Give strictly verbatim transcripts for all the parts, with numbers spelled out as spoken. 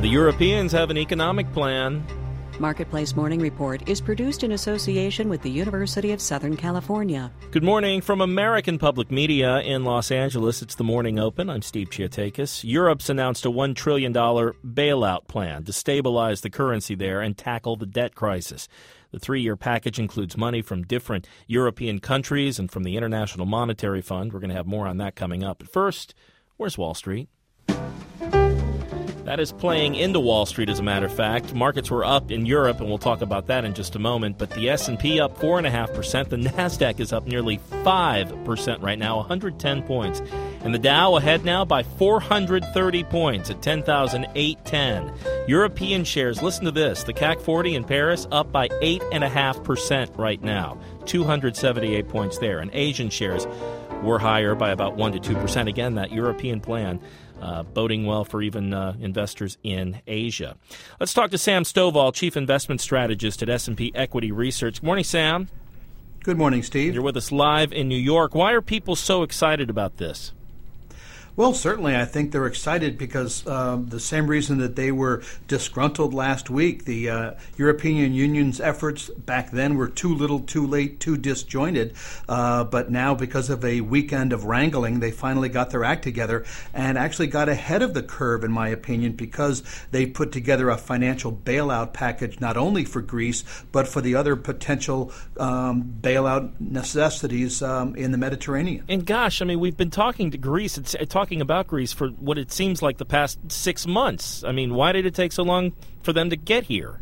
the Europeans have an economic plan. Marketplace Morning Report is produced in association with the University of Southern California. Good morning from American Public Media in Los Angeles. It's the Morning Open. I'm Steve Chiatakis. Europe's announced a one trillion dollars bailout plan to stabilize the currency there and tackle the debt crisis. The three-year package includes money from different European countries and from the International Monetary Fund. We're going to have more on that coming up. But first, where's Wall Street? That is playing into Wall Street, as a matter of fact. Markets were up in Europe, and we'll talk about that in just a moment. But the S and P up four point five percent. The NASDAQ is up nearly five percent right now, one hundred ten points. And the Dow ahead now by four hundred thirty points at ten thousand eight hundred ten. European shares, listen to this. The C A C forty in Paris up by eight point five percent right now, two hundred seventy-eight points there. And Asian shares were higher by about one to two percent. Again, that European plan Uh, boding well for even uh, investors in Asia. Let's talk to Sam Stovall, Chief Investment Strategist at S and P Equity Research. Good morning, Sam. Good morning, Steve. You're with us live in New York. Why are people so excited about this? Well, certainly I think they're excited because uh, the same reason that they were disgruntled last week. The uh, European Union's efforts back then were too little, too late, too disjointed. Uh, but now, because of a weekend of wrangling, they finally got their act together and actually got ahead of the curve, in my opinion, because they put together a financial bailout package not only for Greece, but for the other potential um, bailout necessities um, in the Mediterranean. And gosh, I mean, we've been talking to Greece, it's, talking about Greece for what it seems like the past six months. I mean, why did it take so long for them to get here?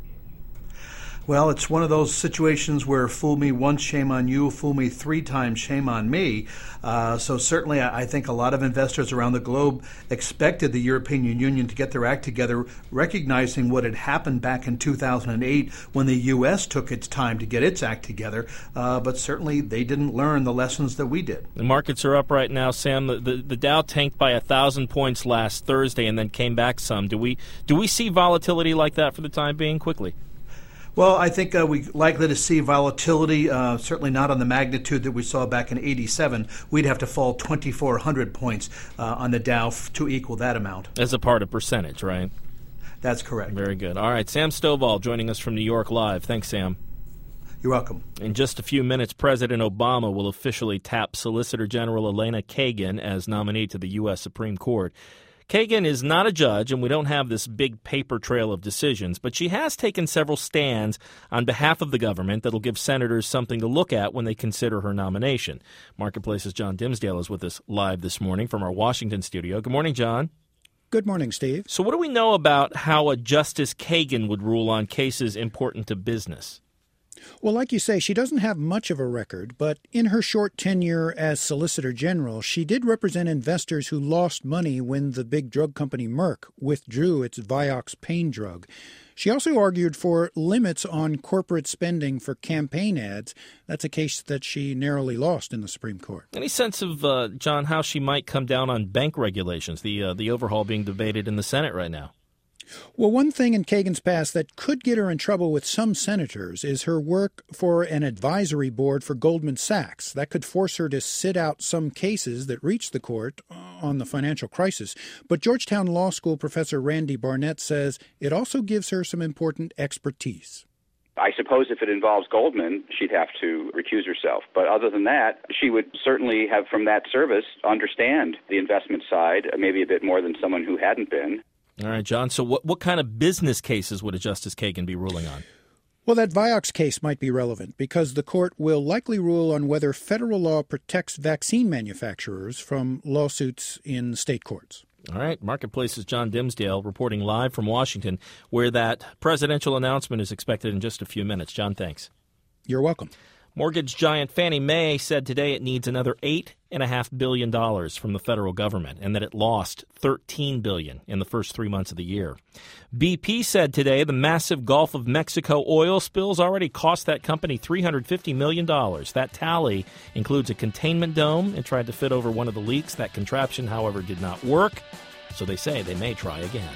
Well, it's one of those situations where fool me once, shame on you, fool me three times, shame on me. Uh, so certainly I think a lot of investors around the globe expected the European Union to get their act together, recognizing what had happened back in two thousand eight when the U S took its time to get its act together. Uh, but certainly they didn't learn the lessons that we did. The markets are up right now, Sam. The, the, the Dow tanked by one thousand points last Thursday and then came back some. Do we, do we see volatility like that for the time being? Quickly. Well, I think uh, we're likely to see volatility, uh, certainly not on the magnitude that we saw back in eighty-seven. We'd have to fall twenty-four hundred points uh, on the Dow f- to equal that amount. As a part of percentage, right? That's correct. Very good. All right, Sam Stovall joining us from New York Live. Thanks, Sam. You're welcome. In just a few minutes, President Obama will officially tap Solicitor General Elena Kagan as nominee to the U S Supreme Court. Kagan is not a judge, and we don't have this big paper trail of decisions, but she has taken several stands on behalf of the government that will give senators something to look at when they consider her nomination. Marketplace's John Dimsdale is with us live this morning from our Washington studio. Good morning, John. Good morning, Steve. So what do we know about how a Justice Kagan would rule on cases important to business? Well, like you say, she doesn't have much of a record, but in her short tenure as Solicitor General, she did represent investors who lost money when the big drug company Merck withdrew its Vioxx pain drug. She also argued for limits on corporate spending for campaign ads. That's a case that she narrowly lost in the Supreme Court. Any sense of, uh, John, how she might come down on bank regulations, the uh, the overhaul being debated in the Senate right now? Well, one thing in Kagan's past that could get her in trouble with some senators is her work for an advisory board for Goldman Sachs. That could force her to sit out some cases that reached the court on the financial crisis. But Georgetown Law School professor Randy Barnett says it also gives her some important expertise. I suppose if it involves Goldman, she'd have to recuse herself. But other than that, she would certainly have, from that service, understand the investment side, maybe a bit more than someone who hadn't been. All right, John. So what, what kind of business cases would a Justice Kagan be ruling on? Well, that Vioxx case might be relevant because the court will likely rule on whether federal law protects vaccine manufacturers from lawsuits in state courts. All right. Marketplace's John Dimsdale reporting live from Washington, where that presidential announcement is expected in just a few minutes. John, thanks. You're welcome. Mortgage giant Fannie Mae said today it needs another eight point five billion dollars from the federal government and that it lost thirteen billion dollars in the first three months of the year. B P said today the massive Gulf of Mexico oil spills already cost that company three hundred fifty million dollars. That tally includes a containment dome. It tried to fit over one of the leaks. That contraption, however, did not work, so they say they may try again.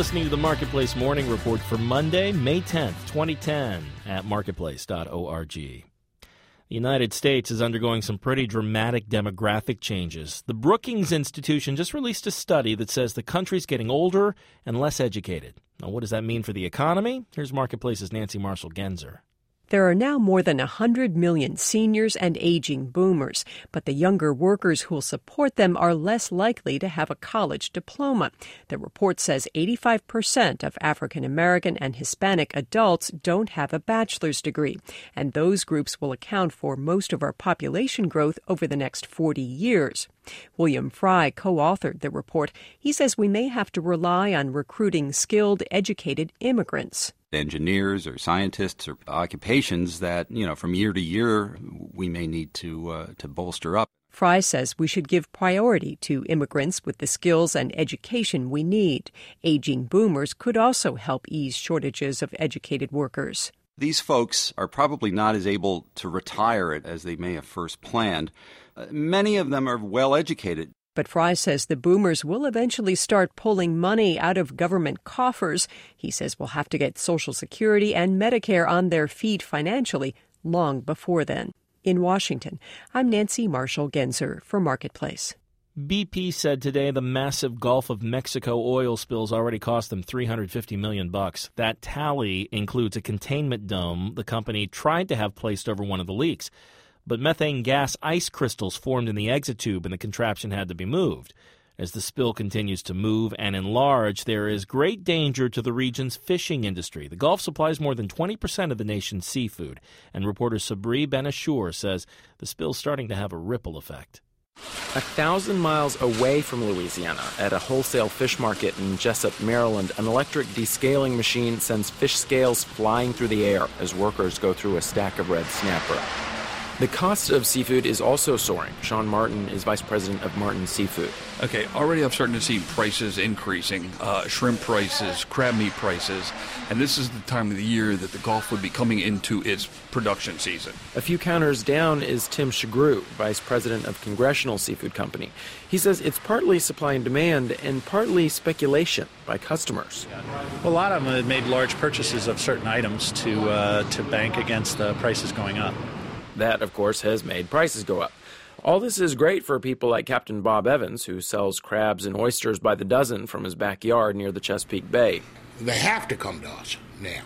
listening to the Marketplace Morning Report for Monday, May tenth, twenty ten at marketplace dot org. The United States is undergoing some pretty dramatic demographic changes. The Brookings Institution just released a study that says the country's getting older and less educated. Now, what does that mean for the economy? Here's Marketplace's Nancy Marshall-Genzer. There are now more than one hundred million seniors and aging boomers, but the younger workers who will support them are less likely to have a college diploma. The report says eighty-five percent of African American and Hispanic adults don't have a bachelor's degree, and those groups will account for most of our population growth over the next forty years. William Fry co-authored the report. He says we may have to rely on recruiting skilled, educated immigrants. Engineers or scientists or occupations that, you know, from year to year we may need to uh, to bolster up. Fry says we should give priority to immigrants with the skills and education we need. Aging boomers could also help ease shortages of educated workers. These folks are probably not as able to retire as they may have first planned. Uh, many of them are well educated. But Fry says the boomers will eventually start pulling money out of government coffers. He says we'll have to get Social Security and Medicare on their feet financially long before then. In Washington, I'm Nancy Marshall-Genzer for Marketplace. B P said today the massive Gulf of Mexico oil spills already cost them three hundred fifty million bucks. That tally includes a containment dome the company tried to have placed over one of the leaks. But methane gas ice crystals formed in the exit tube and the contraption had to be moved. As the spill continues to move and enlarge, there is great danger to the region's fishing industry. The Gulf supplies more than twenty percent of the nation's seafood, and reporter Sabri Ben-Ashur says the spill's starting to have a ripple effect. A thousand miles away from Louisiana, at a wholesale fish market in Jessup, Maryland, an electric descaling machine sends fish scales flying through the air as workers go through a stack of red snapper. The cost of seafood is also soaring. Sean Martin is vice president of Martin Seafood. Okay, already I'm starting to see prices increasing, uh, shrimp prices, crab meat prices, and this is the time of the year that the Gulf would be coming into its production season. A few counters down is Tim Shagru, vice president of Congressional Seafood Company. He says it's partly supply and demand and partly speculation by customers. Well, a lot of them have made large purchases of certain items to uh, to bank against the prices going up. That, of course, has made prices go up. All this is great for people like Captain Bob Evans, who sells crabs and oysters by the dozen from his backyard near the Chesapeake Bay. They have to come to us now.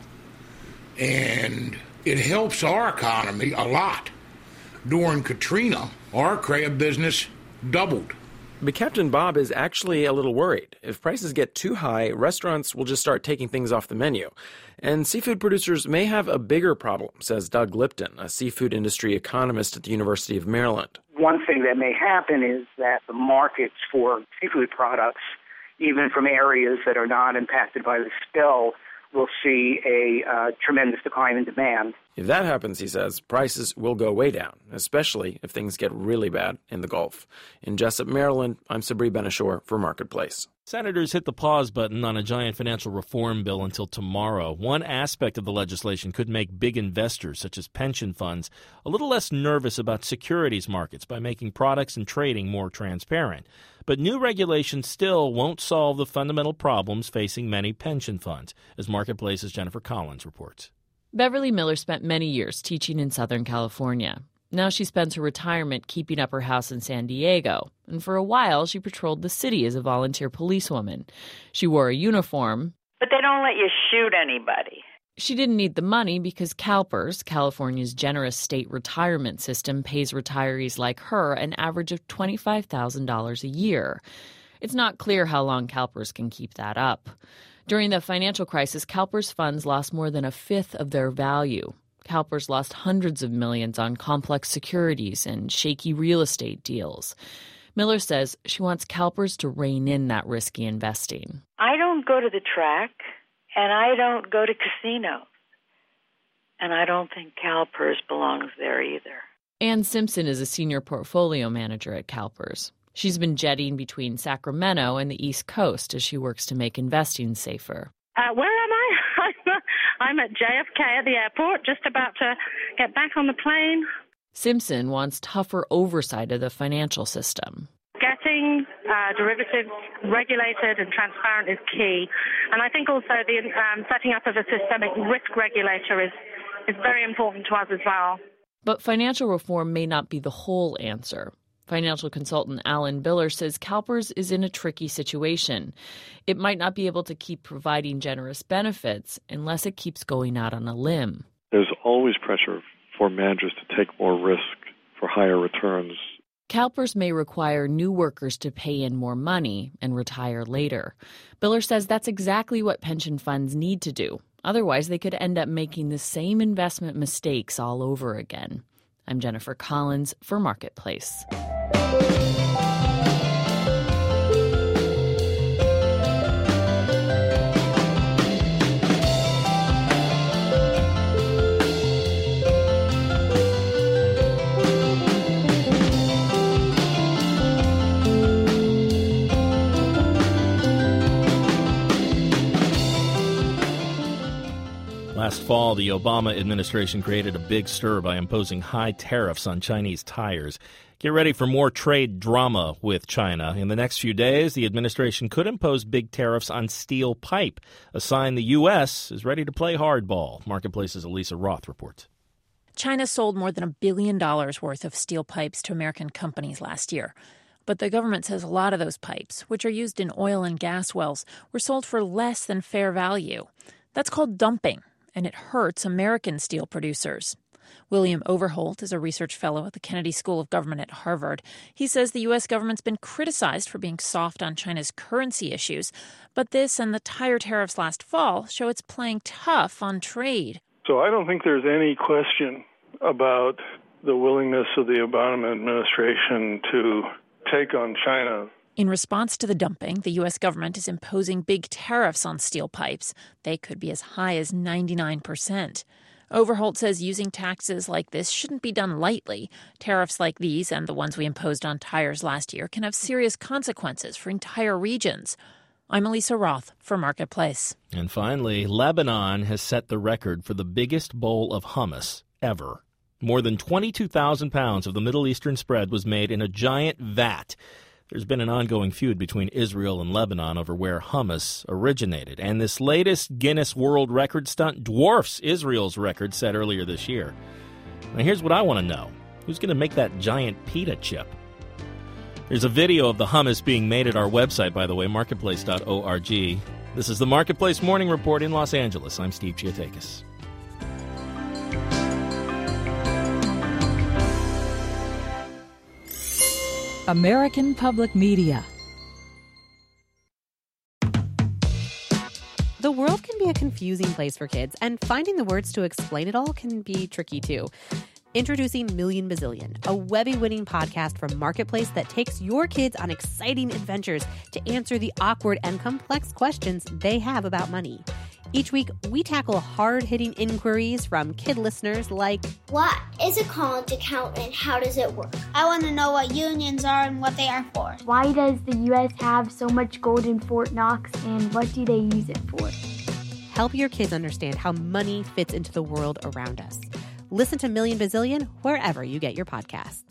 And it helps our economy a lot. During Katrina, our crab business doubled. But Captain Bob is actually a little worried. If prices get too high, restaurants will just start taking things off the menu. And seafood producers may have a bigger problem, says Doug Lipton, a seafood industry economist at the University of Maryland. One thing that may happen is that the markets for seafood products, even from areas that are not impacted by the spill, will see a uh, tremendous decline in demand. If that happens, he says, prices will go way down, especially if things get really bad in the Gulf. In Jessup, Maryland, I'm Sabri Ben-Ashur for Marketplace. Senators hit the pause button on a giant financial reform bill until tomorrow. One aspect of the legislation could make big investors, such as pension funds, a little less nervous about securities markets by making products and trading more transparent. But new regulations still won't solve the fundamental problems facing many pension funds, as Marketplace's Jennifer Collins reports. Beverly Miller spent many years teaching in Southern California. Now she spends her retirement keeping up her house in San Diego. And for a while, she patrolled the city as a volunteer policewoman. She wore a uniform. But they don't let you shoot anybody. She didn't need the money because CalPERS, California's generous state retirement system, pays retirees like her an average of twenty-five thousand dollars a year. It's not clear how long CalPERS can keep that up. During the financial crisis, CalPERS funds lost more than a fifth of their value. CalPERS lost hundreds of millions on complex securities and shaky real estate deals. Miller says she wants CalPERS to rein in that risky investing. I don't go to the track, and I don't go to casinos. And I don't think CalPERS belongs there either. Ann Simpson is a senior portfolio manager at CalPERS. She's been jetting between Sacramento and the East Coast as she works to make investing safer. Uh, where am I? I'm at J F K at the airport, just about to get back on the plane. Simpson wants tougher oversight of the financial system. Getting uh, uh, derivatives regulated and transparent is key. And I think also the um, setting up of a systemic risk regulator is, is very important to us as well. But financial reform may not be the whole answer. Financial consultant Alan Biller says CalPERS is in a tricky situation. It might not be able to keep providing generous benefits unless it keeps going out on a limb. There's always pressure for managers to take more risk for higher returns. CalPERS may require new workers to pay in more money and retire later. Biller says that's exactly what pension funds need to do. Otherwise, they could end up making the same investment mistakes all over again. I'm Jennifer Collins for Marketplace. Last fall, the Obama administration created a big stir by imposing high tariffs on Chinese tires. Get ready for more trade drama with China. In the next few days, the administration could impose big tariffs on steel pipe, a sign the U S is ready to play hardball. Marketplace's Elisa Roth reports. China sold more than a billion dollars worth of steel pipes to American companies last year. But the government says a lot of those pipes, which are used in oil and gas wells, were sold for less than fair value. That's called dumping, and it hurts American steel producers. William Overholt is a research fellow at the Kennedy School of Government at Harvard. He says the U S government's been criticized for being soft on China's currency issues, but this and the tire tariffs last fall show it's playing tough on trade. So I don't think there's any question about the willingness of the Obama administration to take on China. In response to the dumping, the U S government is imposing big tariffs on steel pipes. They could be as high as ninety-nine percent. Overholt says using taxes like this shouldn't be done lightly. Tariffs like these and the ones we imposed on tires last year can have serious consequences for entire regions. I'm Elisa Roth for Marketplace. And finally, Lebanon has set the record for the biggest bowl of hummus ever. More than twenty-two thousand pounds of the Middle Eastern spread was made in a giant vat. There's been an ongoing feud between Israel and Lebanon over where hummus originated, and this latest Guinness World Record stunt dwarfs Israel's record set earlier this year. Now here's what I want to know. Who's going to make that giant pita chip? There's a video of the hummus being made at our website, by the way, marketplace dot org. This is the Marketplace Morning Report in Los Angeles. I'm Steve Chiotakis. American Public Media. The world can be a confusing place for kids, and finding the words to explain it all can be tricky too. Introducing Million Bazillion, a Webby-winning podcast from Marketplace that takes your kids on exciting adventures to answer the awkward and complex questions they have about money. Each week, we tackle hard-hitting inquiries from kid listeners like, what is a college account and how does it work? I want to know what unions are and what they are for. Why does the U S have so much gold in Fort Knox and what do they use it for? Help your kids understand how money fits into the world around us. Listen to Million Bazillion wherever you get your podcasts.